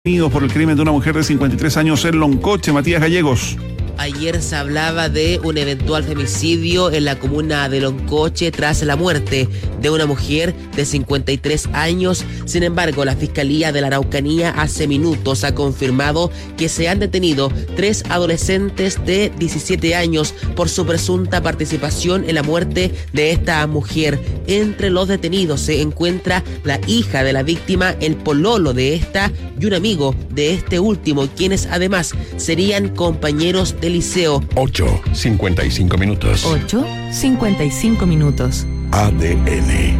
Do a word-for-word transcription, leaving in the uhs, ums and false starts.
Detenidos por el crimen de una mujer de cincuenta y tres años en Loncoche. Matías Gallegos. Ayer se hablaba de un eventual femicidio en la comuna de Loncoche tras la muerte de una mujer de cincuenta y tres años. Sin embargo, la Fiscalía de la Araucanía hace minutos ha confirmado que se han detenido tres adolescentes de diecisiete años por su presunta participación en la muerte de esta mujer. Entre los detenidos se encuentra la hija de la víctima, el pololo de esta y un amigo de este último, quienes además serían compañeros de liceo. ocho, cincuenta y cinco minutos. ocho, cincuenta y cinco minutos. A D N.